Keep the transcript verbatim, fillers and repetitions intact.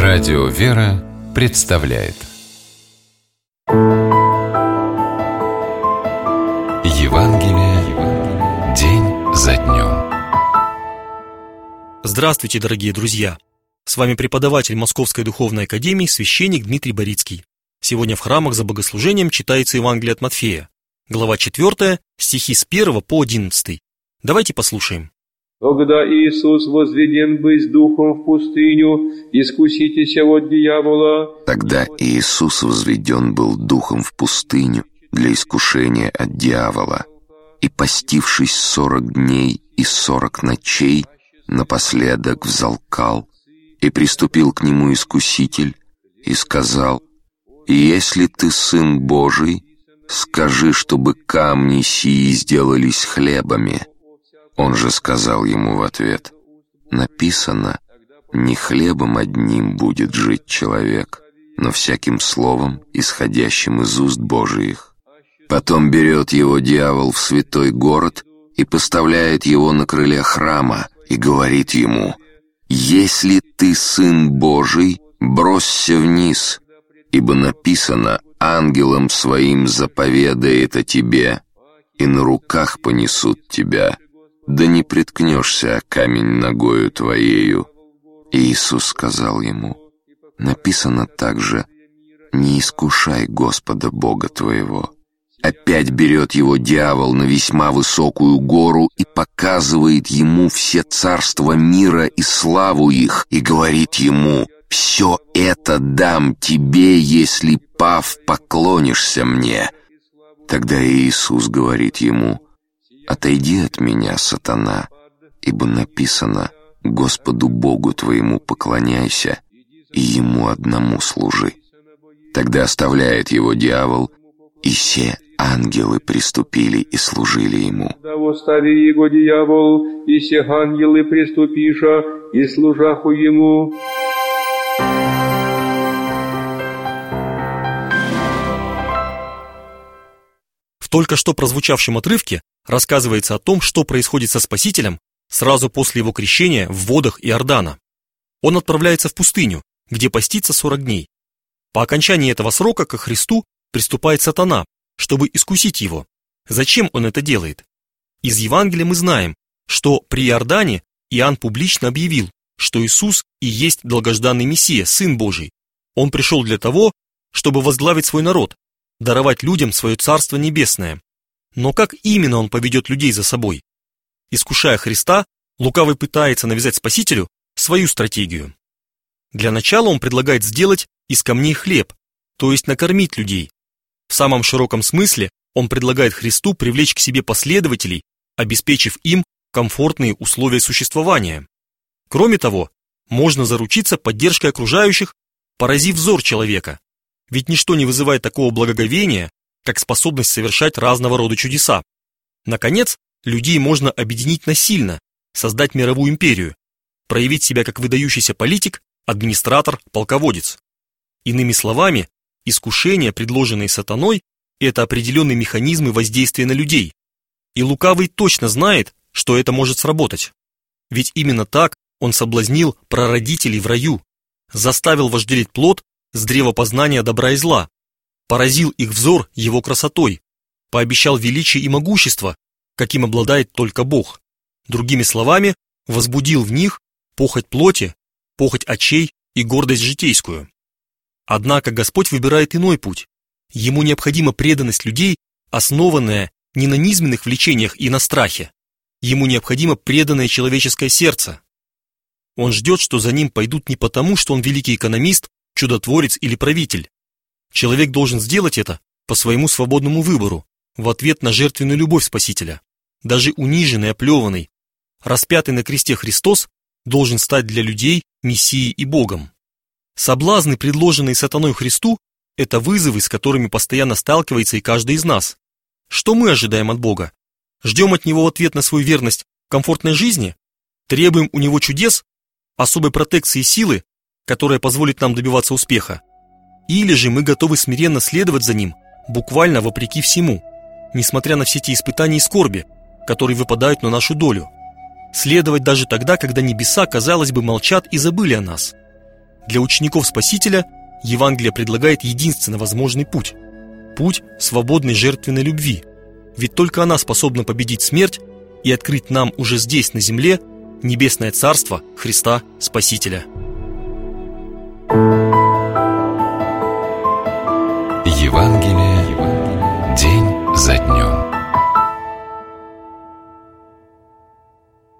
Радио «Вера» представляет Евангелие день за днем. Здравствуйте, дорогие друзья! С вами преподаватель Московской духовной академии, священник Дмитрий Борицкий. Сегодня в храмах за богослужением читается Евангелие от Матфея, глава четвёртая, стихи с первого по одиннадцатый. Давайте послушаем. Когда Иисус возведен быть духом в пустыню, искуситеся от дьявола. Тогда Иисус возведен был духом в пустыню для искушения от дьявола, и, постившись сорок дней и сорок ночей, напоследок взалкал, и приступил к нему искуситель и сказал: «Если ты Сын Божий, скажи, чтобы камни сии сделались хлебами». Он же сказал ему в ответ: «Написано, не хлебом одним будет жить человек, но всяким словом, исходящим из уст Божиих». Потом берет его дьявол в святой город и поставляет его на крыле храма и говорит ему: «Если ты Сын Божий, бросься вниз, ибо написано, ангелам своим заповедает о тебе, и на руках понесут тебя, да не приткнешься о камень ногою твоею». И Иисус сказал ему: «Написано также, не искушай Господа Бога твоего». Опять берет его дьявол на весьма высокую гору и показывает ему все царства мира и славу их, и говорит ему: «Все это дам тебе, если, пав, поклонишься мне». Тогда Иисус говорит ему: «Отойди от меня, сатана, ибо написано: Господу Богу твоему поклоняйся и Ему одному служи». Тогда оставляет его дьявол, и все ангелы приступили и служили ему. Да восстави его дьявол, и все ангелы приступиша и служаху ему. В только что прозвучавшем отрывке рассказывается о том, что происходит со Спасителем сразу после его крещения в водах Иордана. Он отправляется в пустыню, где постится сорок дней. По окончании этого срока ко Христу приступает сатана, чтобы искусить его. Зачем он это делает? Из Евангелия мы знаем, что при Иордане Иоанн публично объявил, что Иисус и есть долгожданный Мессия, Сын Божий. Он пришел для того, чтобы возглавить свой народ, даровать людям свое Царство Небесное. Но как именно он поведет людей за собой? Искушая Христа, лукавый пытается навязать Спасителю свою стратегию. Для начала он предлагает сделать из камней хлеб, то есть накормить людей. В самом широком смысле он предлагает Христу привлечь к себе последователей, обеспечив им комфортные условия существования. Кроме того, можно заручиться поддержкой окружающих, поразив взор человека. Ведь ничто не вызывает такого благоговения, как способность совершать разного рода чудеса. Наконец, людей можно объединить насильно, создать мировую империю, проявить себя как выдающийся политик, администратор, полководец. Иными словами, искушения, предложенные сатаной, это определенные механизмы воздействия на людей. И лукавый точно знает, что это может сработать. Ведь именно так он соблазнил прародителей в раю, заставил вожделеть плод с древа познания добра и зла, поразил их взор его красотой, пообещал величие и могущество, каким обладает только Бог. Другими словами, возбудил в них похоть плоти, похоть очей и гордость житейскую. Однако Господь выбирает иной путь. Ему необходима преданность людей, основанная не на низменных влечениях и на страхе. Ему необходимо преданное человеческое сердце. Он ждет, что за ним пойдут не потому, что он великий экономист, чудотворец или правитель. Человек должен сделать это по своему свободному выбору, в ответ на жертвенную любовь Спасителя. Даже униженный, оплеванный, распятый на кресте Христос должен стать для людей Мессией и Богом. Соблазны, предложенные сатаной Христу, это вызовы, с которыми постоянно сталкивается и каждый из нас. Что мы ожидаем от Бога? Ждем от Него в ответ на свою верность в комфортной жизни? Требуем у Него чудес, особой протекции силы, которая позволит нам добиваться успеха? Или же мы готовы смиренно следовать за Ним, буквально вопреки всему, несмотря на все те испытания и скорби, которые выпадают на нашу долю? Следовать даже тогда, когда небеса, казалось бы, молчат и забыли о нас. Для учеников Спасителя Евангелие предлагает единственно возможный путь – путь свободной жертвенной любви. Ведь только она способна победить смерть и открыть нам уже здесь, на земле, небесное царство Христа Спасителя. Евангелие день за днем.